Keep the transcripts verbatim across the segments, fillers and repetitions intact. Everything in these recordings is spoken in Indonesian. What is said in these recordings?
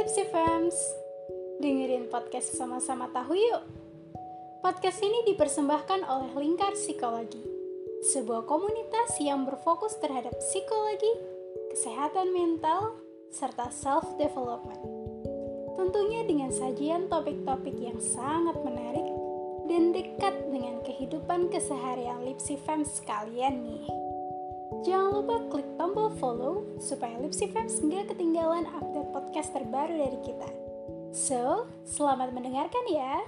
Lipsy Fams, dengerin podcast Sama-Sama Tahu yuk. Podcast ini dipersembahkan oleh Lingkar Psikologi, sebuah komunitas yang berfokus terhadap psikologi, kesehatan mental, serta self-development. Tentunya dengan sajian topik-topik yang sangat menarik dan dekat dengan kehidupan keseharian Lipsy Fams sekalian nih. Jangan lupa klik tombol follow supaya Lipsy Fams nggak ketinggalan update podcast terbaru dari kita. So, selamat mendengarkan ya.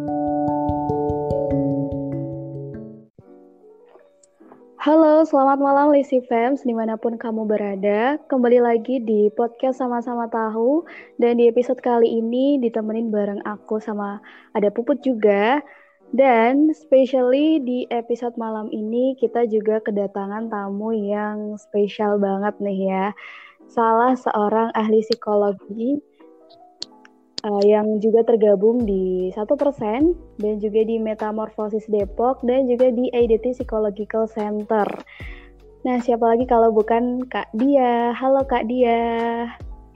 Halo, selamat malam Lipsy Fams dimanapun kamu berada. Kembali lagi di podcast Sama-Sama Tahu. Dan di episode kali ini ditemenin bareng aku sama ada Puput juga. Dan especially di episode malam ini kita juga kedatangan tamu yang spesial banget nih ya. Salah seorang ahli psikologi uh, yang juga tergabung di satu persen dan juga di Metamorfosis Depok dan juga di I D T Psychological Center. Nah, siapa lagi kalau bukan Kak Dia. Halo Kak Dia.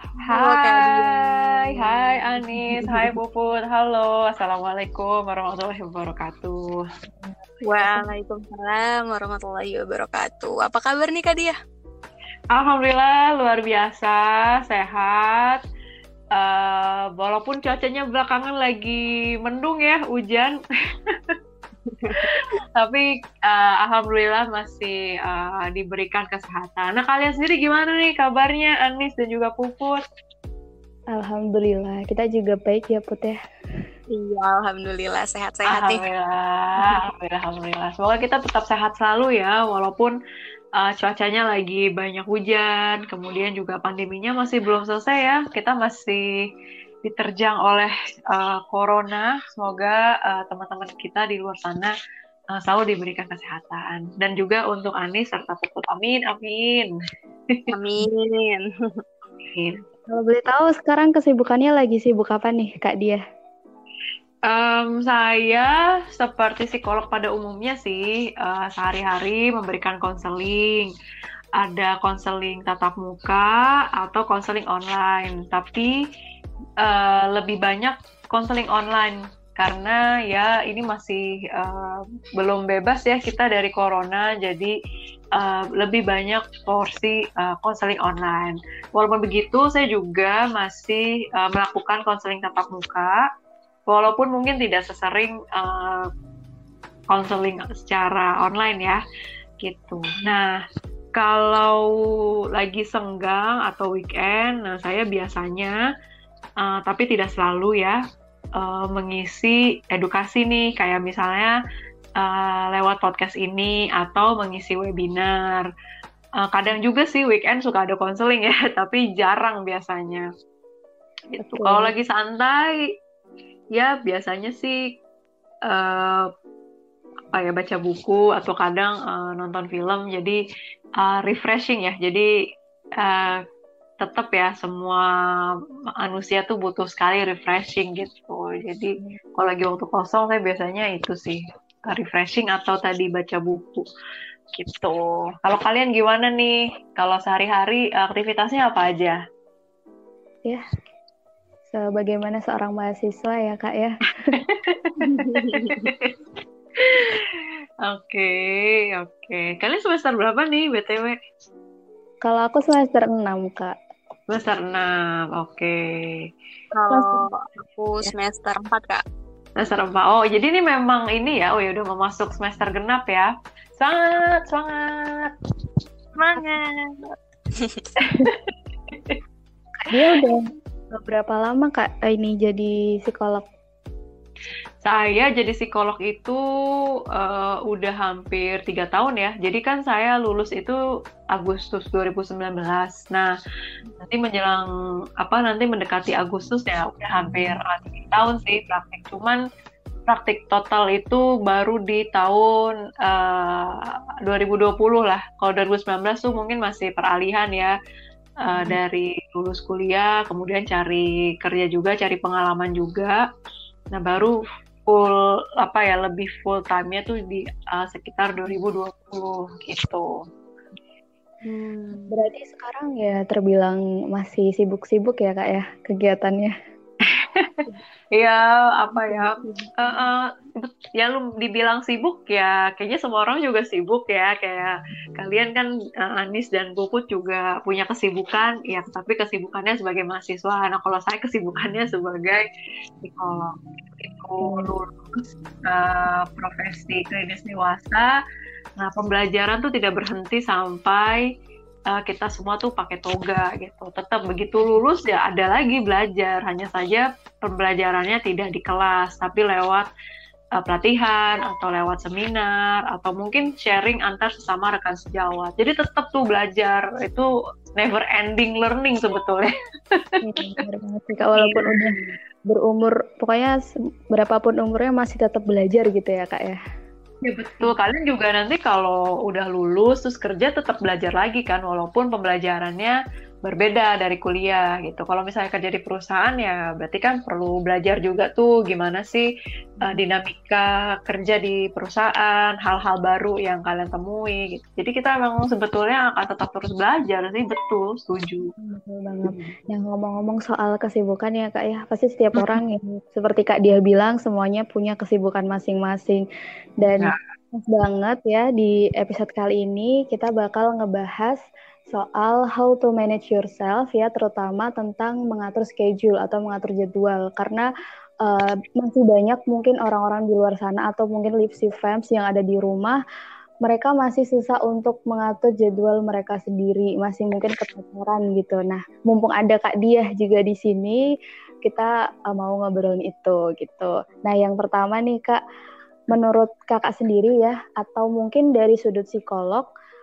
Hai, hai Anis, hai Puput, halo, assalamualaikum warahmatullahi wabarakatuh. Waalaikumsalam warahmatullahi wabarakatuh. Apa kabar nih Kak Dia? Alhamdulillah luar biasa, sehat. Uh, walaupun cuacanya belakangan lagi mendung ya, hujan. Tapi uh, alhamdulillah masih uh, diberikan kesehatan. Nah, kalian sendiri gimana nih kabarnya, Anis dan juga Puput? Alhamdulillah, kita juga baik ya Put ya. Iya, alhamdulillah sehat-sehat nih. Alhamdulillah, alhamdulillah, alhamdulillah. Semoga kita tetap sehat selalu ya, walaupun uh, cuacanya lagi banyak hujan, kemudian juga pandeminya masih belum selesai ya. Kita masih diterjang oleh uh, corona. Semoga uh, teman-teman kita di luar sana uh, selalu diberikan kesehatan. Dan juga untuk Anis serta Puput. Amin, amin. Amin. Amin. Kalau boleh tahu sekarang kesibukannya lagi sibuk apa nih Kak Dia? Um, saya seperti psikolog pada umumnya sih, uh, sehari-hari memberikan konseling. Ada konseling tatap muka atau konseling online. Tapi Uh, lebih banyak konseling online karena ya ini masih uh, belum bebas ya kita dari corona, jadi uh, lebih banyak porsi konseling uh, online. Walaupun begitu saya juga masih uh, melakukan konseling tatap muka, walaupun mungkin tidak sesering konseling uh, secara online ya gitu. Nah, kalau lagi senggang atau weekend, nah saya biasanya Uh, tapi tidak selalu ya uh, mengisi edukasi nih, kayak misalnya uh, lewat podcast ini atau mengisi webinar. Uh, kadang juga sih weekend suka ada konseling ya, tapi jarang biasanya. Gitu. Okay. Kalau lagi santai, ya biasanya sih uh, apa ya baca buku atau kadang uh, nonton film. Jadi uh, refreshing ya. Jadi uh, tetap ya semua manusia tuh butuh sekali refreshing gitu. Jadi kalau lagi waktu kosong saya biasanya itu sih refreshing atau tadi baca buku gitu. Kalau kalian gimana nih? Kalau sehari-hari aktivitasnya apa aja? Ya, sebagaimana seorang mahasiswa ya Kak ya. Oke, oke. Kalian semester berapa nih B T W? Kalau aku semester enam Kak. Semester enam, oke. Okay. Kalau aku semester empat, Kak. Semester empat. Oh, jadi ini memang ini ya, oh ya udah mau masuk semester genap ya. Semangat, semangat. Semangat. Dia udah berapa lama Kak ini jadi psikolog? Saya jadi psikolog itu uh, udah hampir tiga tahun ya. Jadi kan saya lulus itu Agustus dua ribu sembilan belas. Nah, nanti menjelang apa nanti mendekati Agustus ya udah hampir tiga tahun sih praktik. Cuman praktik total itu baru di tahun uh, dua ribu dua puluh lah. Kalau dua ribu sembilan belas tuh mungkin masih peralihan ya. Uh, dari lulus kuliah, kemudian cari kerja juga, cari pengalaman juga. Nah, baru full apa ya lebih full time-nya tuh di uh, sekitar dua ribu dua puluh gitu. Hmm. Berarti sekarang ya terbilang masih sibuk-sibuk ya Kak ya kegiatannya. Iya, apa ya? eh, eh, bet- ya lu dibilang sibuk ya, kayaknya semua orang juga sibuk ya. Kayak kalian kan eh, Anis dan Puput juga punya kesibukan, ya. Tapi kesibukannya sebagai mahasiswa. Nah, kalau saya kesibukannya sebagai psikolog. Itu Hmm. lulus eh, profesi klinis dewasa. Nah, pembelajaran tuh tidak berhenti sampai uh, kita semua tuh pakai toga gitu. Tetap begitu lulus ya ada lagi belajar. Hanya saja pembelajarannya tidak di kelas, tapi lewat uh, pelatihan atau lewat seminar atau mungkin sharing antar sesama rekan sejawat. Jadi tetap tuh belajar. Itu never ending learning sebetulnya. Iya, benar banget sih Kak. Walaupun udah berumur, pokoknya se- berapapun umurnya masih tetap belajar gitu ya Kak ya. Ya betul, kalian juga nanti kalau udah lulus terus kerja tetap belajar lagi kan, walaupun pembelajarannya berbeda dari kuliah gitu. Kalau misalnya kerja di perusahaan ya berarti kan perlu belajar juga tuh gimana sih uh, dinamika kerja di perusahaan, hal-hal baru yang kalian temui gitu. Jadi kita memang sebetulnya akan tetap terus belajar sih, betul, setuju. Betul banget. Yang ngomong-ngomong soal kesibukan ya Kak ya, pasti setiap orang yang seperti Kak dia bilang semuanya punya kesibukan masing-masing. Dan Ya. pas banget ya di episode kali ini kita bakal ngebahas soal how to manage yourself ya, terutama tentang mengatur schedule atau mengatur jadwal. Karena uh, masih banyak mungkin orang-orang di luar sana atau mungkin Lipsy fans yang ada di rumah, mereka masih susah untuk mengatur jadwal mereka sendiri, masih mungkin keteteran gitu. Nah, mumpung ada Kak Diah juga di sini, kita uh, mau ngobrolin itu gitu. Nah, yang pertama nih Kak, menurut Kakak sendiri ya, atau mungkin dari sudut psikolog,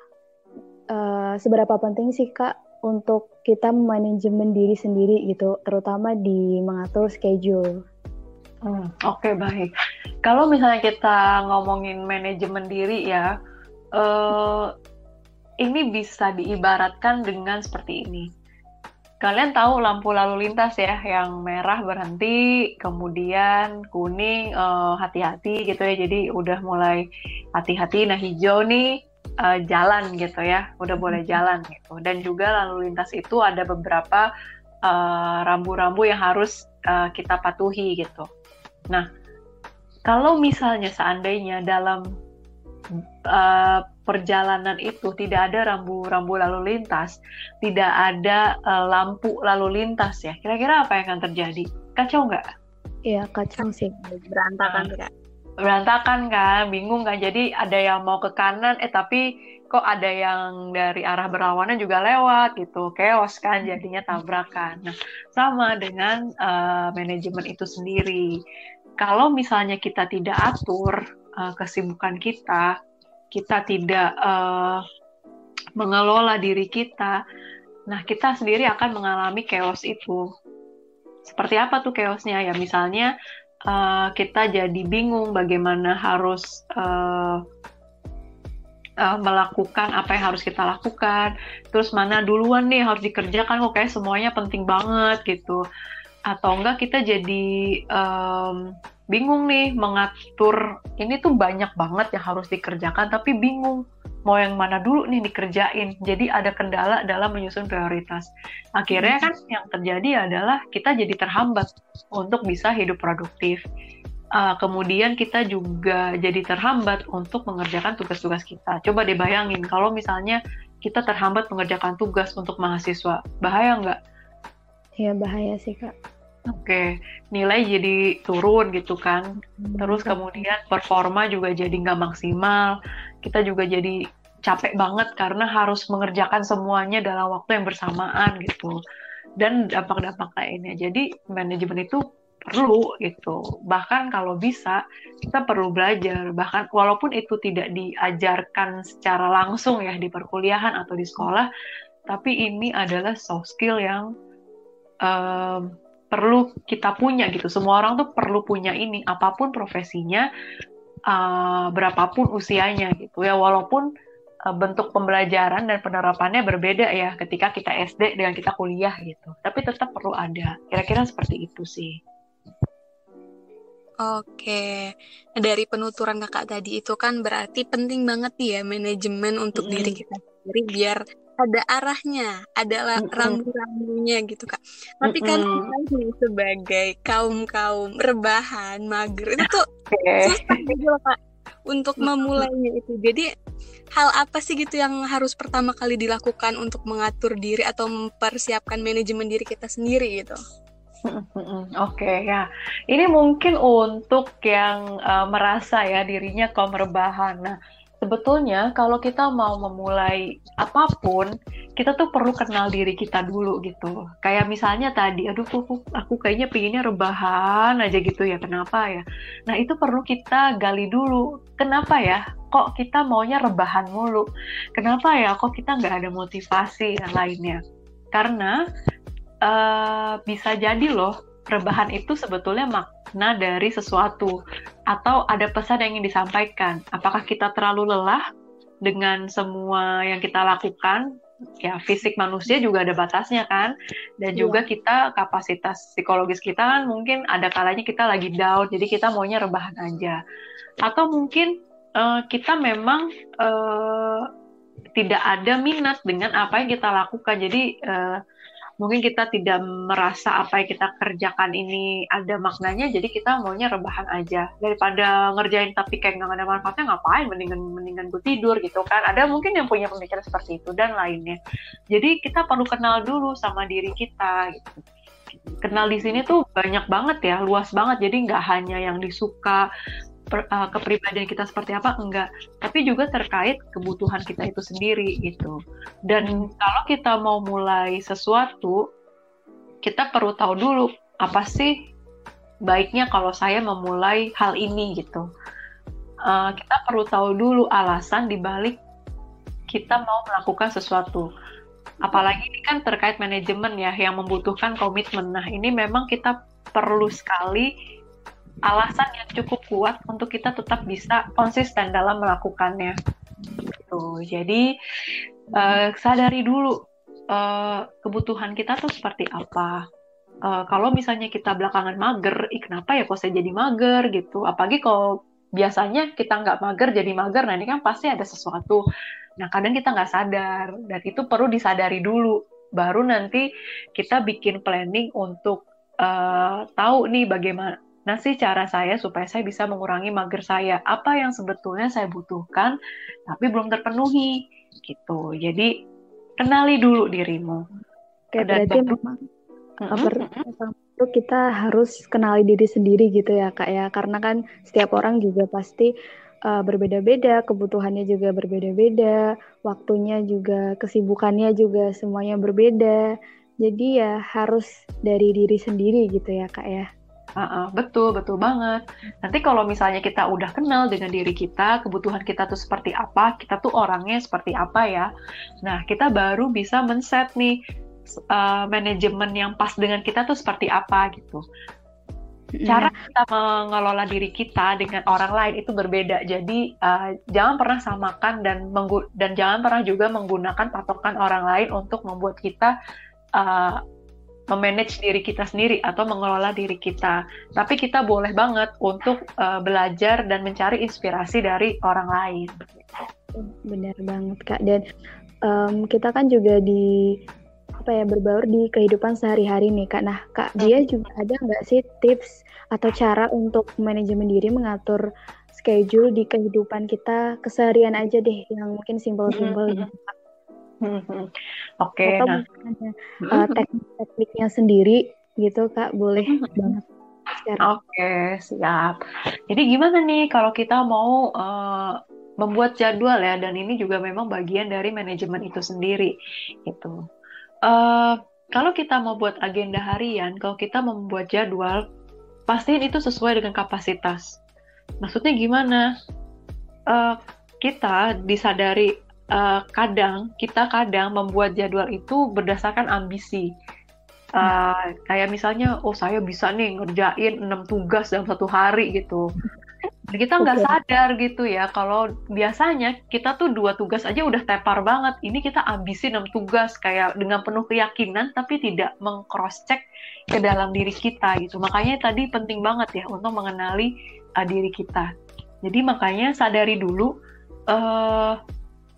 uh, seberapa penting sih Kak untuk kita manajemen diri sendiri gitu, terutama di mengatur schedule? Hmm, Oke, okay, baik. Kalau misalnya kita ngomongin manajemen diri ya, eh, ini bisa diibaratkan dengan seperti ini. Kalian tahu lampu lalu lintas ya, yang merah berhenti, kemudian kuning eh, hati-hati gitu ya. Jadi udah mulai hati-hati, nah hijau nih eh, jalan gitu ya, udah boleh jalan gitu. Dan juga lalu lintas itu ada beberapa eh, rambu-rambu yang harus eh, kita patuhi gitu. Nah, kalau misalnya seandainya dalam uh, perjalanan itu tidak ada rambu-rambu lalu lintas, tidak ada uh, lampu lalu lintas ya, kira-kira apa yang akan terjadi? Kacau nggak? Iya, kacau sih. Berantakan Kak. Berantakan kan, bingung kan, jadi ada yang mau ke kanan, eh tapi kok ada yang dari arah berlawanan juga lewat gitu, chaos kan, jadinya tabrakan. Nah, sama dengan uh, manajemen itu sendiri. Kalau misalnya kita tidak atur uh, kesibukan kita, kita tidak uh, mengelola diri kita, nah kita sendiri akan mengalami chaos itu. Seperti apa tuh chaosnya? Ya misalnya uh, kita jadi bingung bagaimana harus uh, uh, melakukan apa yang harus kita lakukan, terus mana duluan nih harus dikerjakan, kok kayak semuanya penting banget gitu. Atau enggak kita jadi um, bingung nih mengatur, ini tuh banyak banget yang harus dikerjakan tapi bingung mau yang mana dulu nih dikerjain, jadi ada kendala dalam menyusun prioritas. Akhirnya kan yang terjadi adalah kita jadi terhambat untuk bisa hidup produktif. Uh, kemudian kita juga jadi terhambat untuk mengerjakan tugas-tugas kita. Coba dibayangin kalau misalnya kita terhambat mengerjakan tugas untuk mahasiswa, bahaya nggak? Ya bahaya sih Kak. Oke, nilai jadi turun gitu kan. Terus kemudian performa juga jadi nggak maksimal. Kita juga jadi capek banget karena harus mengerjakan semuanya dalam waktu yang bersamaan gitu. Dan dampak-dampak lainnya. Jadi manajemen itu perlu gitu. Bahkan kalau bisa kita perlu belajar. Bahkan walaupun itu tidak diajarkan secara langsung ya di perkuliahan atau di sekolah, tapi ini adalah soft skill yang um, perlu kita punya gitu. Semua orang tuh perlu punya ini, apapun profesinya, uh, berapapun usianya gitu ya. Walaupun uh, bentuk pembelajaran dan penerapannya berbeda ya ketika kita S D dengan kita kuliah gitu. Tapi tetap perlu ada. Kira-kira seperti itu sih. Oke, dari penuturan kakak tadi itu kan berarti penting banget nih ya manajemen untuk Mm-hmm. diri kita sendiri biar ada arahnya, ada la- Mm-mm. rambu-rambunya gitu Kak. Tapi kan Mm-mm. kita nih sebagai kaum-kaum rebahan, mager itu tuh Oke. susah gitu loh Kak untuk memulainya itu. Jadi hal apa sih gitu yang harus pertama kali dilakukan untuk mengatur diri atau mempersiapkan manajemen diri kita sendiri gitu? Mm-mm. Oke, ya. Ini mungkin untuk yang uh, merasa ya dirinya kaum rebahan. Nah, sebetulnya kalau kita mau memulai apapun, kita tuh perlu kenal diri kita dulu gitu. Kayak misalnya tadi, aduh aku, aku kayaknya pinginnya rebahan aja gitu ya, kenapa ya? Nah, itu perlu kita gali dulu. Kenapa ya? Kok kita maunya rebahan mulu? Kenapa ya? Kok kita nggak ada motivasi dan lainnya? Karena Uh, bisa jadi loh, rebahan itu sebetulnya makna dari sesuatu atau ada pesan yang ingin disampaikan. Apakah kita terlalu lelah dengan semua yang kita lakukan? Ya, fisik manusia juga ada batasnya kan, dan juga Iya. kita kapasitas psikologis kita kan mungkin ada kalanya kita lagi down, jadi kita maunya rebahan aja. Atau mungkin uh, kita memang uh, tidak ada minat dengan apa yang kita lakukan, jadi uh, mungkin kita tidak merasa apa yang kita kerjakan ini ada maknanya, jadi kita maunya rebahan aja. Daripada ngerjain tapi kayak nggak ada manfaatnya, ngapain, mendingan mendingan gue tidur gitu kan. Ada mungkin yang punya pemikiran seperti itu dan lainnya. Jadi kita perlu kenal dulu sama diri kita gitu. Kenal di sini tuh banyak banget ya, luas banget. Jadi nggak hanya yang disuka, per, uh, kepribadian kita seperti apa, enggak, tapi juga terkait kebutuhan kita itu sendiri gitu. Dan kalau kita mau mulai sesuatu, kita perlu tahu dulu apa sih baiknya kalau saya memulai hal ini gitu. Uh, kita perlu tahu dulu alasan dibalik kita mau melakukan sesuatu. Apalagi ini kan terkait manajemen ya, yang membutuhkan komitmen. Nah, ini memang kita perlu sekali alasan yang cukup kuat untuk kita tetap bisa konsisten dalam melakukannya. Gitu. Jadi uh, sadari dulu uh, kebutuhan kita tuh seperti apa. Uh, kalau misalnya kita belakangan mager, ih kenapa ya kok saya jadi mager gitu. Apalagi kalau biasanya kita nggak mager jadi mager, nah ini kan pasti ada sesuatu. Nah kadang kita nggak sadar, dan itu perlu disadari dulu. Baru nanti kita bikin planning untuk uh, tahu nih bagaimana Nah sih cara saya supaya saya bisa mengurangi mager saya. Apa yang sebetulnya saya butuhkan tapi belum terpenuhi gitu. Jadi kenali dulu dirimu. Oke, Dan berarti baru, memang pertama itu kita harus kenali diri sendiri gitu ya Kak ya. Karena kan setiap orang juga pasti uh, berbeda-beda, kebutuhannya juga berbeda-beda, waktunya juga, kesibukannya juga semuanya berbeda. Jadi ya harus dari diri sendiri gitu ya Kak ya. Uh, uh, betul, betul banget. Nanti kalau misalnya kita udah kenal dengan diri kita, kebutuhan kita tuh seperti apa, kita tuh orangnya seperti apa ya. Nah, kita baru bisa men-set nih uh, manajemen yang pas dengan kita tuh seperti apa gitu. Cara kita mengelola diri kita dengan orang lain itu berbeda. Jadi uh, jangan pernah samakan dan menggu- dan jangan pernah juga menggunakan patokan orang lain untuk membuat kita uh, memanage diri kita sendiri atau mengelola diri kita. Tapi kita boleh banget untuk uh, belajar dan mencari inspirasi dari orang lain. Benar banget Kak. Dan um, kita kan juga di apa ya berbaur di kehidupan sehari-hari nih Kak. Nah Kak, dia juga ada nggak sih tips atau cara untuk manajemen diri, mengatur schedule di kehidupan kita keseharian aja deh, yang mungkin simpel-simpel gitu Kak. Hmm, Oke, okay, atau nah uh, teknik-tekniknya sendiri gitu Kak, boleh banget share. Oke, okay, siap. Jadi gimana nih kalau kita mau uh, membuat jadwal ya, dan ini juga memang bagian dari manajemen itu sendiri gitu. Uh, kalau kita mau buat agenda harian, kalau kita membuat jadwal, pastiin itu sesuai dengan kapasitas. Maksudnya gimana? Uh, kita disadari Uh, kadang kita kadang membuat jadwal itu berdasarkan ambisi. Uh, kayak misalnya, oh saya bisa nih ngerjain enam tugas dalam satu hari gitu. Dan kita nggak okay. sadar gitu ya, kalau biasanya kita tuh dua tugas aja udah tepar banget. Ini kita ambisi enam tugas kayak dengan penuh keyakinan, tapi tidak meng-cross check ke dalam diri kita gitu. Makanya tadi penting banget ya untuk mengenali uh, diri kita. Jadi makanya sadari dulu. Uh,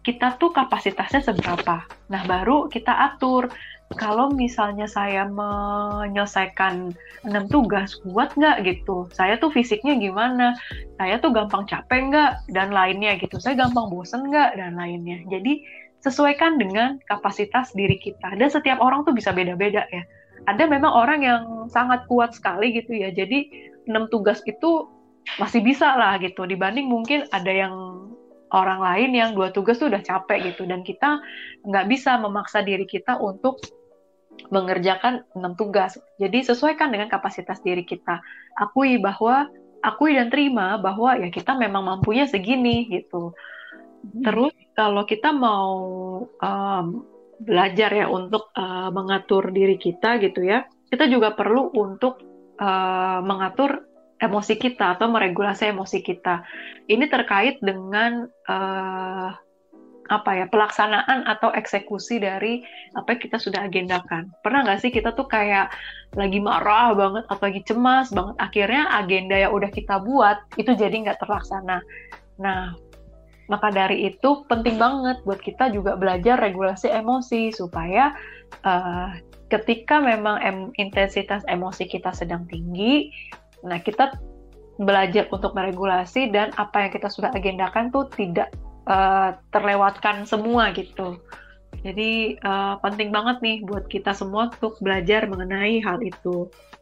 kita tuh kapasitasnya seberapa. Nah, baru kita atur. Kalau misalnya saya menyelesaikan enam tugas, kuat nggak gitu? Saya tuh fisiknya gimana? Saya tuh gampang capek nggak? Dan lainnya gitu. Saya gampang bosen nggak? Dan lainnya. Jadi, sesuaikan dengan kapasitas diri kita. Dan setiap orang tuh bisa beda-beda ya. Ada memang orang yang sangat kuat sekali gitu ya. Jadi, enam tugas itu masih bisa lah gitu. Dibanding mungkin ada yang orang lain yang dua tugas tuh udah capek gitu, dan kita nggak bisa memaksa diri kita untuk mengerjakan enam tugas. Jadi sesuaikan dengan kapasitas diri kita. Akui bahwa, akui dan terima bahwa ya kita memang mampunya segini gitu. Terus kalau kita mau um, belajar ya untuk uh, mengatur diri kita gitu ya, kita juga perlu untuk uh, mengatur emosi kita atau meregulasi emosi kita. Ini terkait dengan uh, apa ya, pelaksanaan atau eksekusi dari apa yang kita sudah agendakan. Pernah nggak sih kita tuh kayak lagi marah banget atau lagi cemas banget, akhirnya agenda yang udah kita buat itu jadi nggak terlaksana. Nah, maka dari itu penting banget buat kita juga belajar regulasi emosi supaya uh, ketika memang em- intensitas emosi kita sedang tinggi, nah, kita belajar untuk meregulasi dan apa yang kita sudah agendakan tuh tidak uh, terlewatkan semua gitu. Jadi uh, penting banget nih buat kita semua untuk belajar mengenai hal itu.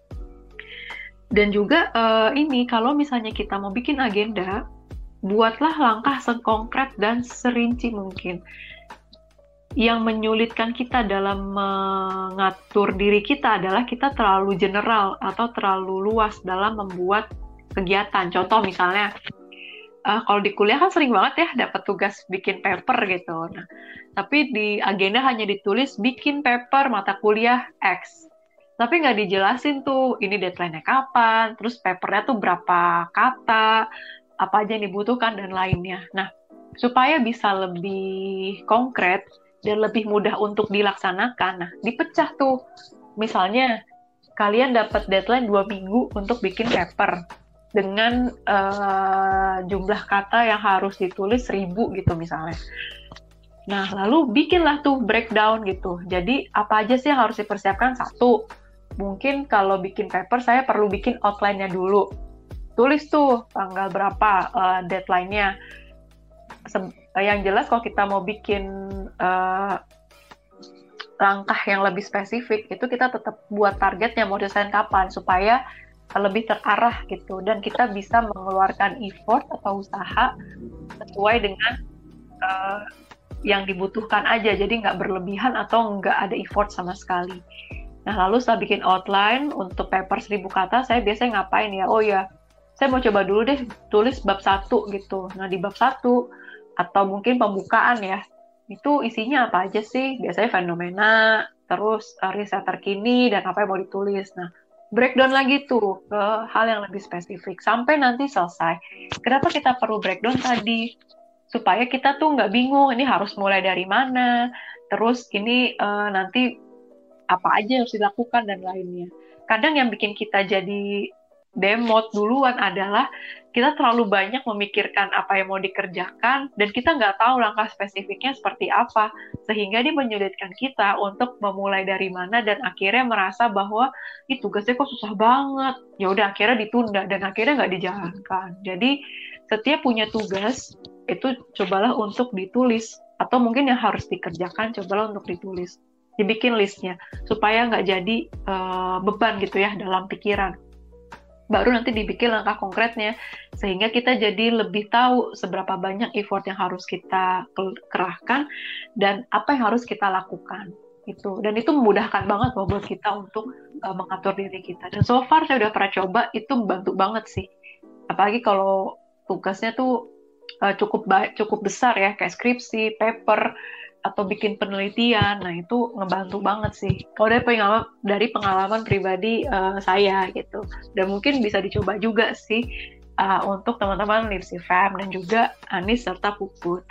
Dan juga uh, ini, kalau misalnya kita mau bikin agenda, buatlah langkah sekonkret dan serinci mungkin. Yang menyulitkan kita dalam mengatur diri kita adalah kita terlalu general atau terlalu luas dalam membuat kegiatan. Contoh misalnya, uh, kalau di kuliah kan sering banget ya dapat tugas bikin paper gitu. Nah, tapi di agenda hanya ditulis bikin paper mata kuliah X. Tapi nggak dijelasin tuh ini deadline-nya kapan, terus papernya tuh berapa kata, apa aja yang dibutuhkan, dan lainnya. Nah, supaya bisa lebih konkret dan lebih mudah untuk dilaksanakan, nah, dipecah tuh. Misalnya, kalian dapat deadline dua minggu untuk bikin paper dengan uh, jumlah kata yang harus ditulis seribu gitu misalnya. Nah, lalu bikinlah tuh breakdown gitu. Jadi, apa aja sih yang harus dipersiapkan? Satu, mungkin kalau bikin paper, saya perlu bikin outline-nya dulu. Tulis tuh tanggal berapa uh, deadline-nya. Se- yang jelas kalau kita mau bikin uh, langkah yang lebih spesifik, itu kita tetap buat targetnya mau desain kapan, supaya lebih terarah gitu, dan kita bisa mengeluarkan effort atau usaha sesuai dengan uh, yang dibutuhkan aja, jadi nggak berlebihan atau nggak ada effort sama sekali. Nah, lalu setelah bikin outline untuk paper seribu kata, saya biasanya ngapain ya? Oh ya, saya mau coba dulu deh tulis bab satu gitu. Nah, di bab satu atau mungkin pembukaan ya, itu isinya apa aja sih? Biasanya fenomena, terus uh, riset terkini, dan apa yang mau ditulis. Nah, breakdown lagi tuh ke hal yang lebih spesifik sampai nanti selesai. Kenapa kita perlu breakdown tadi? Supaya kita tuh nggak bingung, ini harus mulai dari mana, terus ini uh, nanti apa aja yang harus dilakukan, dan lainnya. Kadang yang bikin kita jadi demot duluan adalah kita terlalu banyak memikirkan apa yang mau dikerjakan, dan kita nggak tahu langkah spesifiknya seperti apa, sehingga dia menyulitkan kita untuk memulai dari mana, dan akhirnya merasa bahwa ih, tugasnya kok susah banget, ya udah akhirnya ditunda dan akhirnya nggak dijalankan. Jadi setiap punya tugas itu cobalah untuk ditulis, atau mungkin yang harus dikerjakan cobalah untuk ditulis, dibikin listnya supaya nggak jadi uh, beban gitu ya dalam pikiran. Baru nanti dibikin langkah konkretnya, sehingga kita jadi lebih tahu seberapa banyak effort yang harus kita kerahkan dan apa yang harus kita lakukan itu. Dan itu memudahkan banget loh buat kita untuk uh, mengatur diri kita. Dan so far saya udah pernah coba, itu membantu banget sih. Apalagi kalau tugasnya tuh uh, cukup ba- cukup besar ya, kayak skripsi, paper, atau bikin penelitian. Nah, itu ngebantu banget sih. Kalau dari pengalaman, dari pengalaman pribadi uh, saya gitu. Dan mungkin bisa dicoba juga sih uh, untuk teman-teman LipsyFam dan juga Anis serta Puput.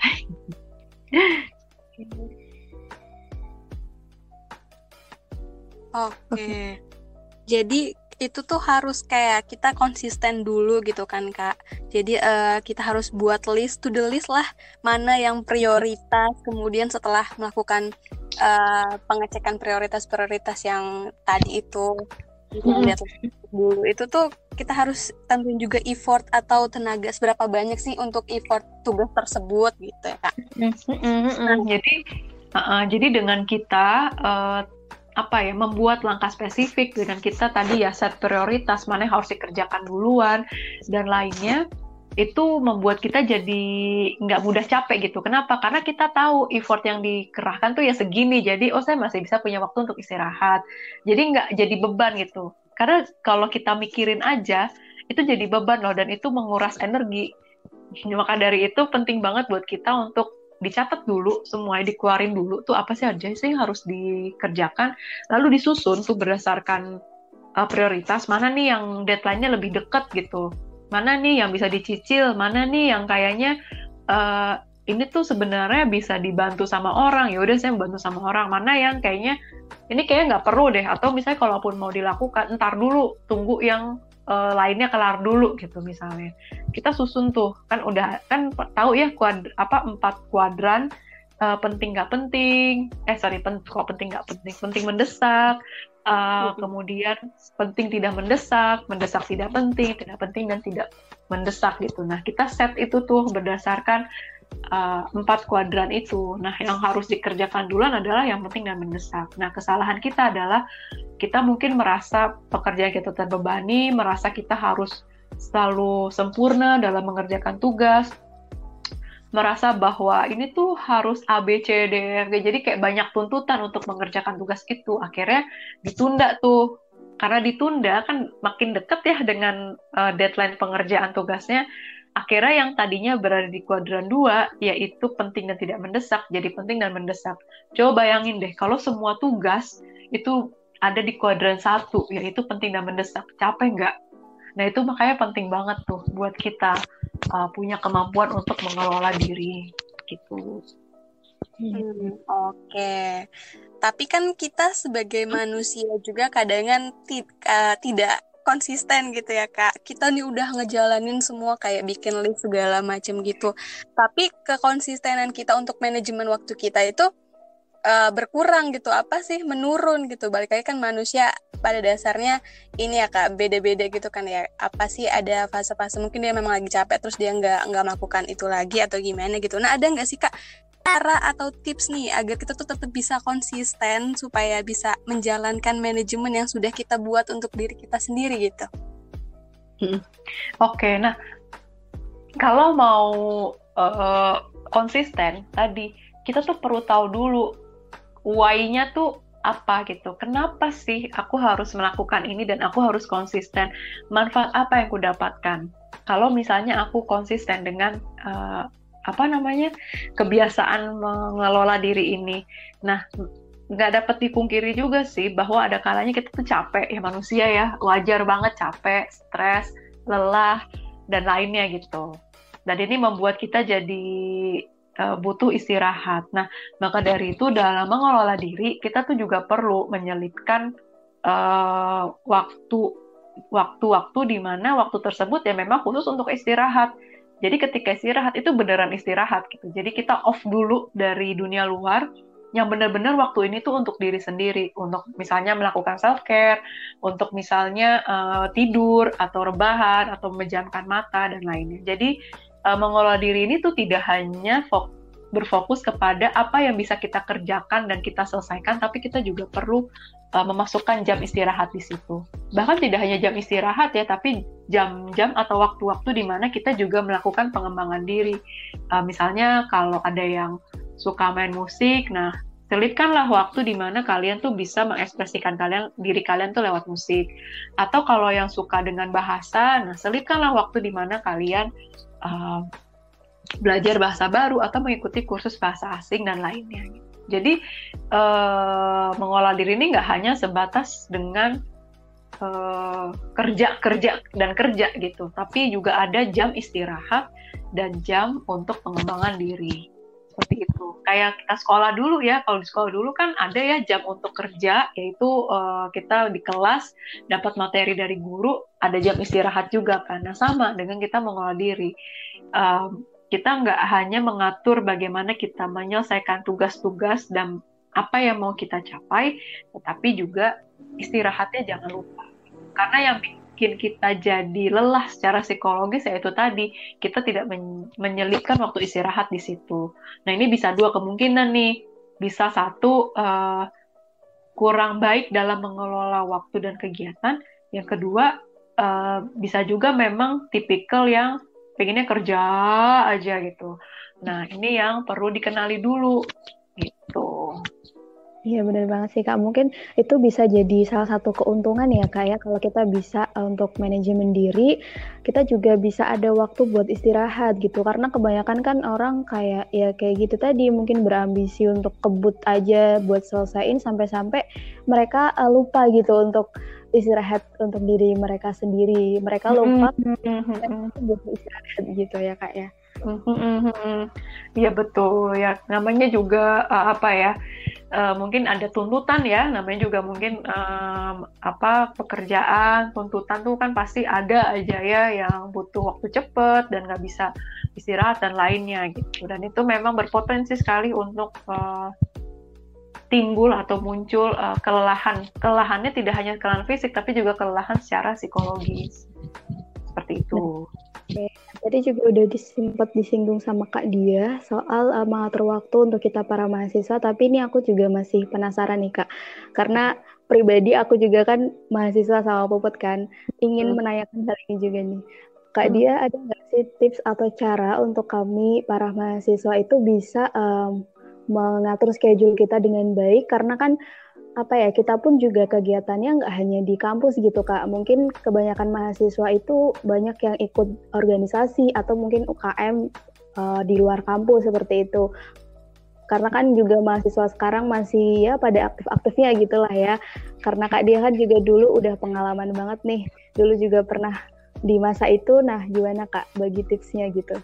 Oke. Jadi itu tuh harus kayak kita konsisten dulu gitu kan Kak. Jadi uh, kita harus buat list, to the list lah, mana yang prioritas. Kemudian setelah melakukan uh, pengecekan prioritas-prioritas yang tadi itu, Hmm. lihat dulu itu tuh kita harus tentuin juga effort atau tenaga seberapa banyak sih untuk effort tugas tersebut gitu ya Kak. Nah, jadi uh, jadi dengan kita uh, apa ya, membuat langkah spesifik dengan kita tadi ya set prioritas mana yang harus dikerjakan duluan dan lainnya, itu membuat kita jadi nggak mudah capek gitu. Kenapa? Karena kita tahu effort yang dikerahkan tuh ya segini, jadi oh saya masih bisa punya waktu untuk istirahat, jadi nggak jadi beban gitu. Karena kalau kita mikirin aja itu jadi beban loh, dan itu menguras energi. Maka dari itu penting banget buat kita untuk dicatat dulu, semuanya dikeluarin dulu tuh apa sih aja sih yang harus dikerjakan, lalu disusun tuh berdasarkan uh, prioritas, mana nih yang deadline-nya lebih dekat gitu, mana nih yang bisa dicicil, mana nih yang kayaknya uh, ini tuh sebenarnya bisa dibantu sama orang, ya udah saya bantu sama orang, mana yang kayaknya ini kayaknya nggak perlu deh, atau misalnya kalaupun mau dilakukan ntar dulu, tunggu yang Uh, lainnya kelar dulu gitu misalnya. Kita susun tuh, kan udah kan tahu ya kuad, apa empat kuadran, uh, penting nggak penting, eh sorry pen, kok penting nggak penting, penting mendesak, uh, kemudian penting tidak mendesak, mendesak tidak penting, tidak penting dan tidak mendesak gitu. Nah kita set itu tuh berdasarkan uh, empat kuadran itu. Nah yang harus dikerjakan duluan adalah yang penting dan mendesak. Nah kesalahan kita adalah kita mungkin merasa pekerjaan kita terbebani, merasa kita harus selalu sempurna dalam mengerjakan tugas, merasa bahwa ini tuh harus A, B, C, D, F, G, jadi kayak banyak tuntutan untuk mengerjakan tugas itu, akhirnya ditunda tuh. Karena ditunda kan makin deket ya dengan uh, deadline pengerjaan tugasnya, akhirnya yang tadinya berada di kuadran dua, yaitu penting dan tidak mendesak, jadi penting dan mendesak. Coba bayangin deh, kalau semua tugas itu ada di kuadran satu, yaitu penting dan mendesak, capek nggak? Nah itu makanya penting banget tuh buat kita uh, punya kemampuan untuk mengelola diri gitu. Hmm, Oke, okay. Tapi kan kita sebagai manusia juga kadang ti- uh, tidak konsisten gitu ya Kak. Kita nih udah ngejalanin semua kayak bikin list segala macam gitu, tapi kekonsistenan kita untuk manajemen waktu kita itu Uh, berkurang gitu, apa sih menurun gitu. Balik lagi kan manusia pada dasarnya ini ya Kak, beda-beda gitu kan ya, apa sih ada fase-fase mungkin dia memang lagi capek terus dia nggak nggak melakukan itu lagi atau gimana gitu. Nah ada nggak sih Kak cara atau tips nih agar kita tuh tetap bisa konsisten supaya bisa menjalankan manajemen yang sudah kita buat untuk diri kita sendiri gitu? Hmm. Oke, okay, nah kalau mau uh, konsisten tadi kita tuh perlu tahu dulu why-nya tuh apa gitu. Kenapa sih aku harus melakukan ini dan aku harus konsisten? Manfaat apa yang aku dapatkan? Kalau misalnya aku konsisten dengan uh, apa namanya kebiasaan mengelola diri ini. Nah, nggak dapat dipungkiri juga sih bahwa ada kalanya kita tuh capek ya, manusia ya, wajar banget capek, stres, lelah dan lainnya gitu. Dan ini membuat kita jadi uh, butuh istirahat. Nah, maka dari itu dalam mengelola diri kita tuh juga perlu menyelipkan uh, waktu waktu-waktu di mana waktu tersebut ya memang khusus untuk istirahat. Jadi ketika istirahat itu beneran istirahat gitu. Jadi kita off dulu dari dunia luar, yang benar-benar waktu ini tuh untuk diri sendiri, untuk misalnya melakukan self-care, untuk misalnya uh, tidur atau rebahan atau memejamkan mata dan lainnya. Jadi uh, mengelola diri ini tuh tidak hanya fok- berfokus kepada apa yang bisa kita kerjakan dan kita selesaikan, tapi kita juga perlu uh, memasukkan jam istirahat di situ. Bahkan tidak hanya jam istirahat ya, tapi jam-jam atau waktu-waktu di mana kita juga melakukan pengembangan diri. Uh, misalnya kalau ada yang suka main musik, nah selipkanlah waktu di mana kalian tuh bisa mengekspresikan kalian diri kalian tuh lewat musik. Atau kalau yang suka dengan bahasa, nah selipkanlah waktu di mana kalian uh, belajar bahasa baru atau mengikuti kursus bahasa asing dan lainnya. Jadi uh, mengolah diri ini nggak hanya sebatas dengan uh, kerja kerja dan kerja gitu, tapi juga ada jam istirahat dan jam untuk pengembangan diri. Seperti itu. Kayak kita sekolah dulu ya, kalau di sekolah dulu kan ada ya jam untuk kerja, yaitu uh, kita di kelas dapat materi dari guru, ada jam istirahat juga kan. Nah sama dengan kita mengolah diri. Um, kita nggak hanya mengatur bagaimana kita menyelesaikan tugas-tugas dan apa yang mau kita capai, tetapi juga istirahatnya jangan lupa. Karena yang bikin kita jadi lelah secara psikologis yaitu tadi kita tidak men- menyelipkan waktu istirahat di situ. Nah ini bisa dua kemungkinan nih, bisa satu uh, kurang baik dalam mengelola waktu dan kegiatan, yang kedua uh, bisa juga memang tipikal yang pengennya kerja aja gitu. Nah ini yang perlu dikenali dulu gitu. Iya benar banget sih Kak, mungkin itu bisa jadi salah satu keuntungan ya Kak ya, kalau kita bisa uh, untuk manajemen diri, kita juga bisa ada waktu buat istirahat gitu, karena kebanyakan kan orang kayak ya kayak gitu tadi, mungkin berambisi untuk kebut aja buat selesaiin sampai-sampai mereka uh, lupa gitu untuk istirahat untuk diri mereka sendiri, mereka lupa Mm-hmm. butuh istirahat gitu ya Kak ya. Iya betul ya, namanya juga uh, apa ya, uh, mungkin ada tuntutan ya, namanya juga mungkin um, apa pekerjaan, tuntutan tuh kan pasti ada aja ya yang butuh waktu cepet dan nggak bisa istirahat dan lainnya gitu, dan itu memang berpotensi sekali untuk uh, timbul atau muncul uh, kelelahan. Kelelahannya tidak hanya kelelahan fisik tapi juga kelelahan secara psikologis seperti itu. Oke, tadi juga udah sempat disinggung sama Kak Dia soal uh, mengatur waktu untuk kita para mahasiswa, tapi ini aku juga masih penasaran nih Kak, karena pribadi aku juga kan mahasiswa sama Puput kan, ingin hmm. menanyakan hal ini juga nih. Kak hmm. Dia ada nggak sih tips atau cara untuk kami para mahasiswa itu bisa um, mengatur schedule kita dengan baik, karena kan apa ya, kita pun juga kegiatannya nggak hanya di kampus gitu Kak. Mungkin kebanyakan mahasiswa itu banyak yang ikut organisasi atau mungkin U K M uh, di luar kampus seperti itu. Karena kan juga mahasiswa sekarang masih ya pada aktif-aktifnya gitulah ya. Karena Kak Dia kan juga dulu udah pengalaman banget nih. Dulu juga pernah di masa itu. Nah gimana Kak bagi tipsnya gitu?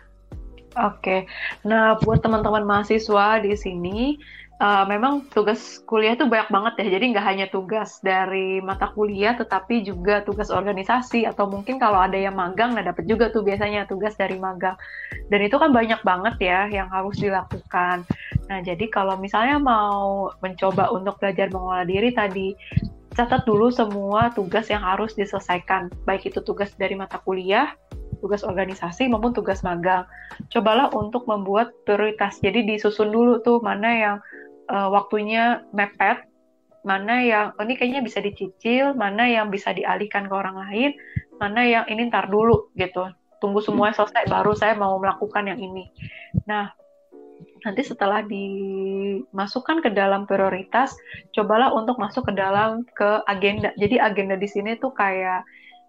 Oke, nah buat teman-teman mahasiswa di sini, uh, memang tugas kuliah itu banyak banget ya, jadi nggak hanya tugas dari mata kuliah, tetapi juga tugas organisasi, atau mungkin kalau ada yang magang, nah dapat juga tuh biasanya tugas dari magang, dan itu kan banyak banget ya yang harus dilakukan. Nah jadi kalau misalnya mau mencoba untuk belajar mengolah diri tadi, catat dulu semua tugas yang harus diselesaikan, baik itu tugas dari mata kuliah, tugas organisasi maupun tugas magang. Cobalah untuk membuat prioritas. Jadi disusun dulu tuh mana yang uh, waktunya mepet, mana yang oh, ini kayaknya bisa dicicil, mana yang bisa dialihkan ke orang lain, mana yang ini ntar dulu gitu. Tunggu semuanya selesai baru saya mau melakukan yang ini. Nah, nanti setelah dimasukkan ke dalam prioritas, cobalah untuk masuk ke dalam ke agenda. Jadi agenda di sini tuh kayak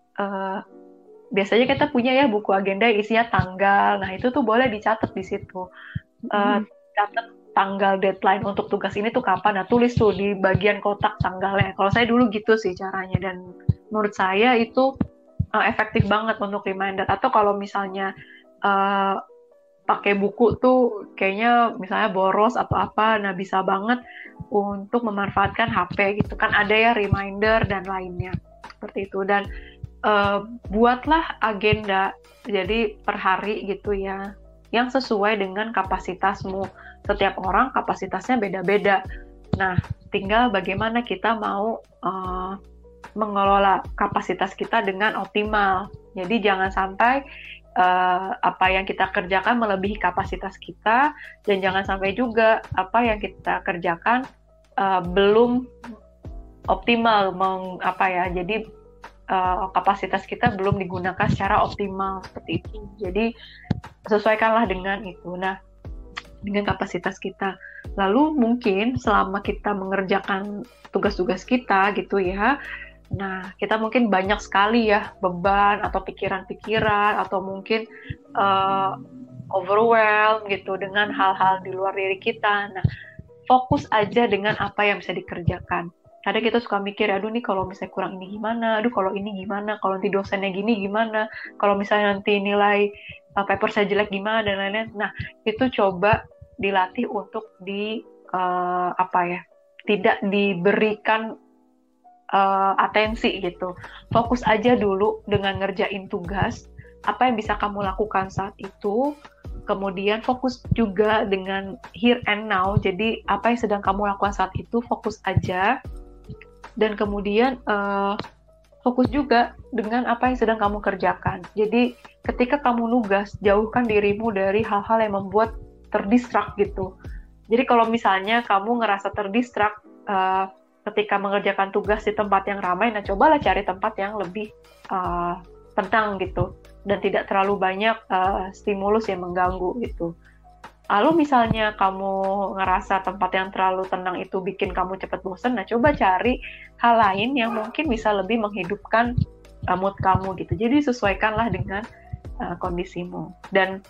uh, biasanya kita punya ya buku agenda isinya tanggal. Nah, itu tuh boleh dicatat di situ. Uh, catat tanggal deadline untuk tugas ini tuh kapan. Nah, tulis tuh di bagian kotak tanggalnya. Kalau saya dulu gitu sih caranya, dan menurut saya itu uh, efektif banget untuk reminder. Atau kalau misalnya uh, pakai buku tuh kayaknya misalnya boros atau apa, nah bisa banget untuk memanfaatkan H P gitu kan, ada ya reminder dan lainnya. Seperti itu. Dan Uh, buatlah agenda jadi per hari gitu ya, yang sesuai dengan kapasitasmu. Setiap orang kapasitasnya beda-beda. Nah, tinggal bagaimana kita mau uh, mengelola kapasitas kita dengan optimal. Jadi jangan sampai uh, apa yang kita kerjakan melebihi kapasitas kita, dan jangan sampai juga apa yang kita kerjakan uh, belum optimal, meng, apa ya, jadi Uh, kapasitas kita belum digunakan secara optimal seperti itu. Jadi sesuaikanlah dengan itu. Nah, dengan kapasitas kita. Lalu mungkin selama kita mengerjakan tugas-tugas kita gitu ya, nah kita mungkin banyak sekali ya beban atau pikiran-pikiran atau mungkin uh, overwhelmed gitu dengan hal-hal di luar diri kita. Nah, fokus aja dengan apa yang bisa dikerjakan. Kadang kita suka mikir, aduh nih kalau misalnya kurang ini gimana, aduh kalau ini gimana, kalau nanti dosennya gini gimana, kalau misalnya nanti nilai uh, paper saya jelek gimana, dan lain-lain. Nah, itu coba dilatih untuk di uh, apa ya, tidak diberikan uh, atensi gitu. Fokus aja dulu dengan ngerjain tugas, apa yang bisa kamu lakukan saat itu. Kemudian fokus juga dengan here and now. Jadi apa yang sedang kamu lakukan saat itu, fokus aja. Dan kemudian uh, fokus juga dengan apa yang sedang kamu kerjakan. Jadi ketika kamu nugas, jauhkan dirimu dari hal-hal yang membuat terdistrak gitu. Jadi kalau misalnya kamu ngerasa terdistrak uh, ketika mengerjakan tugas di tempat yang ramai, nah cobalah cari tempat yang lebih uh, tenang gitu dan tidak terlalu banyak uh, stimulus yang mengganggu gitu. Lalu misalnya kamu ngerasa tempat yang terlalu tenang itu bikin kamu cepat bosan, nah coba cari hal lain yang mungkin bisa lebih menghidupkan uh, mood kamu gitu. Jadi sesuaikanlah dengan uh, kondisimu dan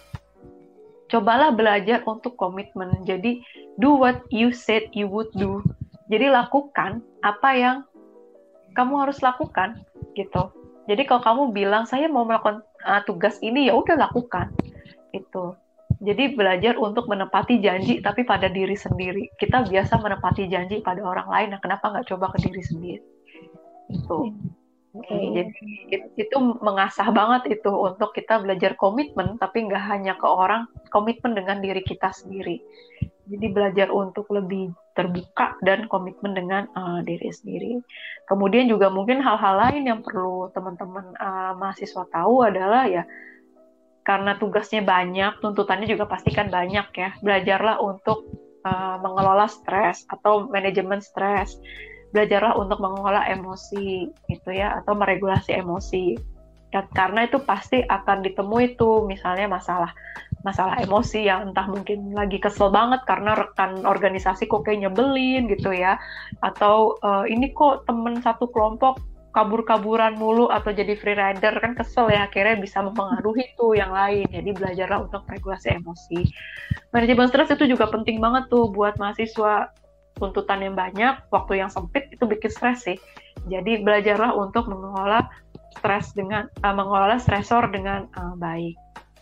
cobalah belajar untuk komitmen. Jadi do what you said you would do. Jadi lakukan apa yang kamu harus lakukan gitu. Jadi kalau kamu bilang saya mau melakukan uh, tugas ini, ya udah lakukan itu. Jadi belajar untuk menepati janji tapi pada diri sendiri. Kita biasa menepati janji pada orang lain, nah kenapa nggak coba ke diri sendiri? Itu. Okay. Jadi itu mengasah banget itu untuk kita belajar komitmen, tapi nggak hanya ke orang, komitmen dengan diri kita sendiri. Jadi belajar untuk lebih terbuka dan komitmen dengan uh, diri sendiri. Kemudian juga mungkin hal-hal lain yang perlu teman-teman uh, mahasiswa tahu adalah ya, karena tugasnya banyak, tuntutannya juga pastikan banyak ya. Belajarlah untuk uh, mengelola stres atau manajemen stres. Belajarlah untuk mengelola emosi gitu ya, atau meregulasi emosi. Dan karena itu pasti akan ditemui tuh misalnya masalah masalah emosi yang entah mungkin lagi kesel banget karena rekan organisasi kok kayak nyebelin gitu ya, atau uh, ini kok temen satu kelompok kabur-kaburan mulu atau jadi free rider, kan kesel ya, akhirnya bisa mempengaruhi tuh yang lain. Jadi belajarlah untuk regulasi emosi. Manajemen stres itu juga penting banget tuh buat mahasiswa. Tuntutan yang banyak, waktu yang sempit itu bikin stres sih. Jadi belajarlah untuk mengelola stres dengan uh, mengelola stresor dengan uh, baik.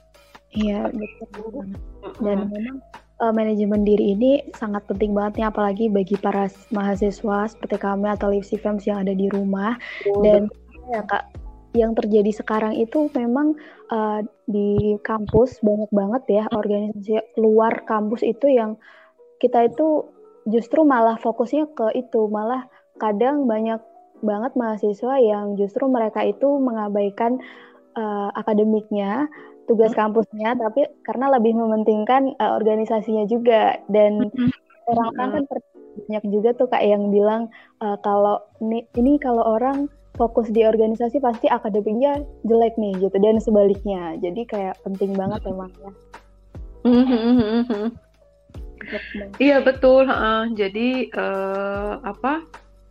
Iya, betul. Dan memang uh, manajemen diri ini sangat penting banget nih, apalagi bagi para mahasiswa seperti kami atau LivSiFems yang ada di rumah. Oh, dan betul. Ya Kak, yang terjadi sekarang itu memang uh, di kampus banyak banget ya organisasi luar kampus itu yang kita itu justru malah fokusnya ke itu, malah kadang banyak banget mahasiswa yang justru mereka itu mengabaikan uh, akademiknya, tugas kampusnya, tapi karena lebih mementingkan uh, organisasinya juga. Dan mm-hmm. orang-orang kan banyak juga tuh Kak yang bilang uh, kalau ini, ini kalau orang fokus di organisasi pasti akademiknya jelek nih gitu, dan sebaliknya. Jadi kayak penting banget emangnya. Mm-hmm. Iya betul. Uh, jadi uh, apa?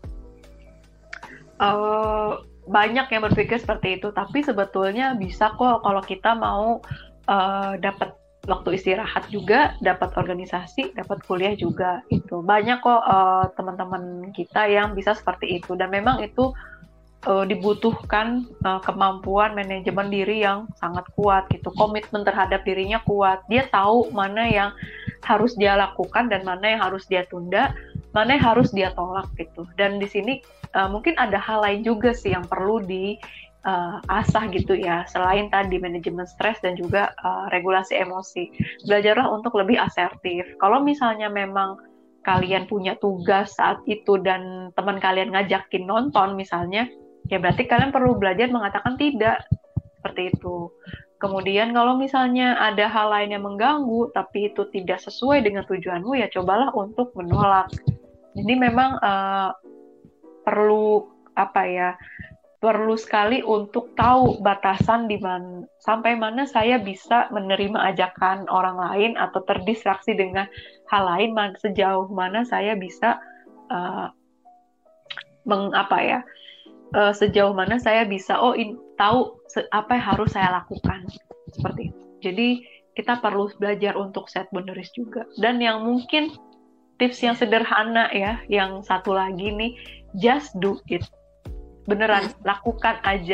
Uh, banyak yang berpikir seperti itu, tapi sebetulnya bisa kok kalau kita mau uh, dapat waktu istirahat juga, dapat organisasi, dapat kuliah juga. Itu banyak kok uh, teman-teman kita yang bisa seperti itu, dan memang itu uh, dibutuhkan uh, kemampuan manajemen diri yang sangat kuat gitu, komitmen terhadap dirinya kuat. Dia tahu mana yang harus dia lakukan dan mana yang harus dia tunda, mana yang harus dia tolak gitu. Dan di sini uh, mungkin ada hal lain juga sih yang perlu diasah uh, gitu ya, selain tadi manajemen stres dan juga uh, regulasi emosi. Belajarlah untuk lebih asertif. Kalau misalnya memang kalian punya tugas saat itu dan teman kalian ngajakin nonton misalnya, ya berarti kalian perlu belajar mengatakan tidak, seperti itu. Kemudian kalau misalnya ada hal lain yang mengganggu tapi itu tidak sesuai dengan tujuanmu, ya cobalah untuk menolak. Jadi memang uh, perlu apa ya? Perlu sekali untuk tahu batasan di mana sampai mana saya bisa menerima ajakan orang lain atau terdistraksi dengan hal lain, man, sejauh mana saya bisa uh, meng apa ya? Uh, sejauh mana saya bisa oh in, tahu se- apa yang harus saya lakukan, seperti itu. Jadi kita perlu belajar untuk set boundaries juga. Dan yang mungkin tips yang sederhana ya, yang satu lagi nih, just do it. Beneran, lakukan aja.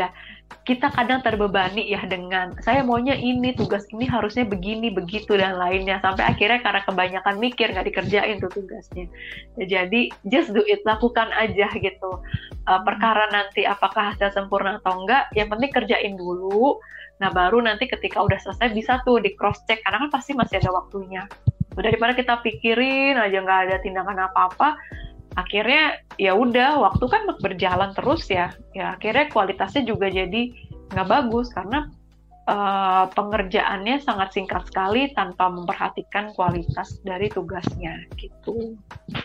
kita kadang terbebani ya dengan saya maunya ini, tugas ini harusnya begini, begitu, dan lainnya. Sampai akhirnya karena kebanyakan mikir, nggak dikerjain tuh tugasnya. Ya, jadi, just do it, lakukan aja gitu. Uh, perkara nanti apakah hasil sempurna atau enggak, yang penting kerjain dulu. Nah, baru nanti ketika udah selesai bisa tuh di cross check, karena kan pasti masih ada waktunya. Daripada kita pikirin aja nggak ada tindakan apa-apa, akhirnya ya udah waktu kan berjalan terus ya, ya akhirnya kualitasnya juga jadi nggak bagus karena uh, pengerjaannya sangat singkat sekali tanpa memperhatikan kualitas dari tugasnya gitu.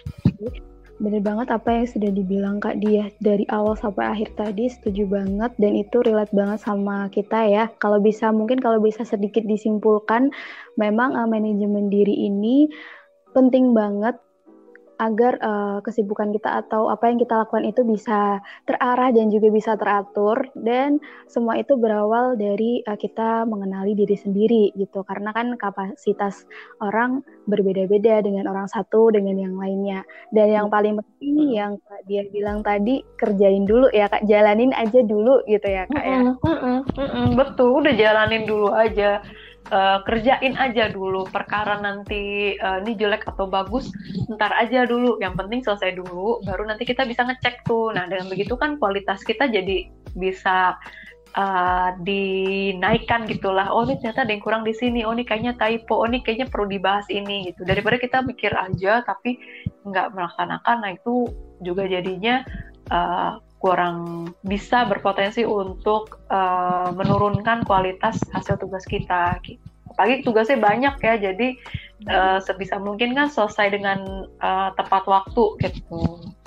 Bener banget apa yang sudah dibilang Kak Diah dari awal sampai akhir tadi, setuju banget dan itu relate banget sama kita ya. Kalau bisa mungkin kalau bisa sedikit disimpulkan, memang uh, manajemen diri ini penting banget agar uh, kesibukan kita atau apa yang kita lakukan itu bisa terarah dan juga bisa teratur, dan semua itu berawal dari uh, kita mengenali diri sendiri gitu, karena kan kapasitas orang berbeda-beda dengan orang satu dengan yang lainnya, dan yang paling penting yang Kak Dia bilang tadi, kerjain dulu ya Kak, jalanin aja dulu gitu ya Kak ya. Mm-mm, mm-mm, mm-mm, betul, udah jalanin dulu aja. Uh, kerjain aja dulu, perkara nanti uh, ini jelek atau bagus ntar aja dulu, yang penting selesai dulu, baru nanti kita bisa ngecek tuh. Nah dengan begitu kan kualitas kita jadi bisa uh, dinaikkan gitulah. Oh ini ternyata ada yang kurang di sini, oh ini kayaknya typo, oh ini kayaknya perlu dibahas ini gitu, daripada kita mikir aja tapi nggak melaksanakan. Nah itu juga jadinya uh, kurang bisa berpotensi untuk uh, menurunkan kualitas hasil tugas kita. Apalagi tugasnya banyak ya, jadi uh, sebisa mungkin kan selesai dengan uh, tepat waktu gitu.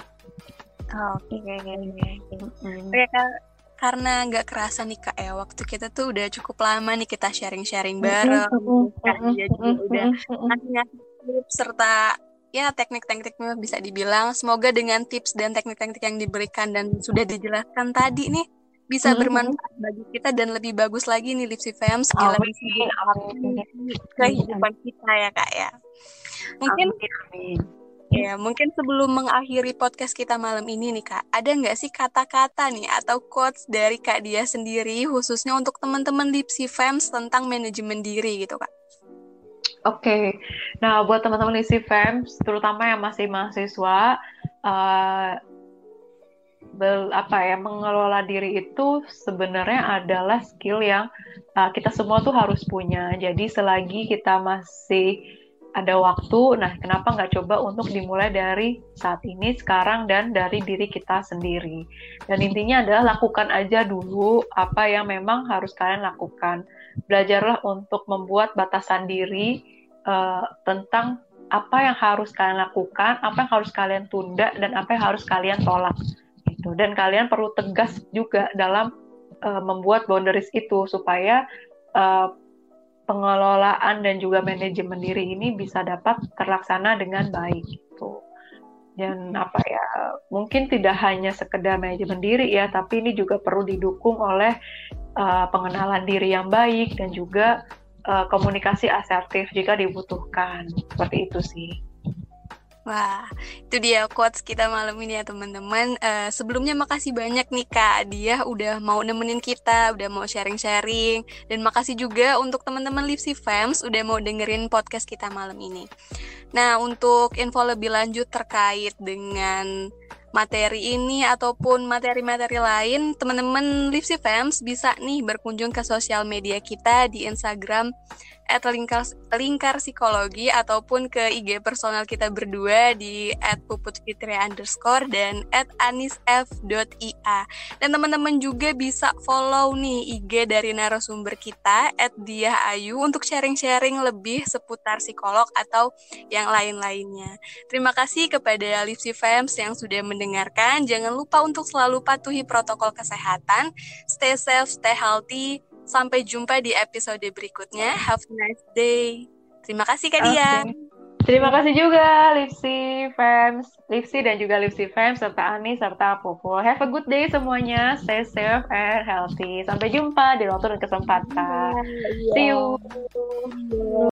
Oke, oke Kak, karena nggak kerasa nih Kak ya, waktu kita tuh udah cukup lama nih kita sharing-sharing bareng, Kak Dia juga udah ngasih tips serta ya teknik-tekniknya bisa dibilang. Semoga dengan tips dan teknik-teknik yang diberikan dan sudah dijelaskan tadi nih bisa mm-hmm. bermanfaat bagi kita dan lebih bagus lagi nih Lipsy Fams bila bisa kehidupan kita ya Kak ya. Mungkin amin, amin. Ya mungkin sebelum mengakhiri podcast kita malam ini nih Kak, ada nggak sih kata-kata nih atau quotes dari Kak Dia sendiri khususnya untuk teman-teman Lipsy Fams tentang manajemen diri gitu Kak? Oke, okay. Nah buat teman-teman Lipsy Fams, terutama yang masih mahasiswa, uh, bel, apa ya mengelola diri itu sebenarnya adalah skill yang uh, kita semua tuh harus punya. Jadi selagi kita masih ada waktu, nah kenapa nggak coba untuk dimulai dari saat ini, sekarang, dan dari diri kita sendiri. Dan intinya adalah lakukan aja dulu apa yang memang harus kalian lakukan. Belajarlah untuk membuat batasan diri uh, tentang apa yang harus kalian lakukan, apa yang harus kalian tunda, dan apa yang harus kalian tolak. Gitu. Dan kalian perlu tegas juga dalam uh, membuat boundaries itu supaya uh, pengelolaan dan juga manajemen diri ini bisa dapat terlaksana dengan baik. Gitu. Dan apa ya, mungkin tidak hanya sekedar manajemen diri ya, tapi ini juga perlu didukung oleh uh, pengenalan diri yang baik dan juga uh, komunikasi asertif jika dibutuhkan. Seperti itu sih. Wah, itu dia quotes kita malam ini ya teman-teman. Uh, sebelumnya makasih banyak nih Kak Dia udah mau nemenin kita, udah mau sharing-sharing. Dan makasih juga untuk teman-teman Lipsy Fams udah mau dengerin podcast kita malam ini. Nah, untuk info lebih lanjut terkait dengan materi ini ataupun materi-materi lain, teman-teman Lipsy Fams bisa nih berkunjung ke sosial media kita di Instagram at lingkar, lingkar psikologi ataupun ke I G personal kita berdua di at puputfitri underscore dan at anisf.ia. Dan teman-teman juga bisa follow nih I G dari narasumber kita at diahayu untuk sharing-sharing lebih seputar psikolog atau yang lain-lainnya. Terima kasih kepada Lipsy Fams yang sudah mendengarkan. Jangan lupa untuk selalu patuhi protokol kesehatan. Stay safe, stay healthy. Sampai jumpa di episode berikutnya. Have a nice day. Terima kasih Kak Dia. Okay. Terima kasih juga Lipsy Fams, Lipsy dan juga Lipsy Fams serta Ani serta Popo. Have a good day semuanya. Stay safe and healthy. Sampai jumpa di waktu dan kesempatan. See you.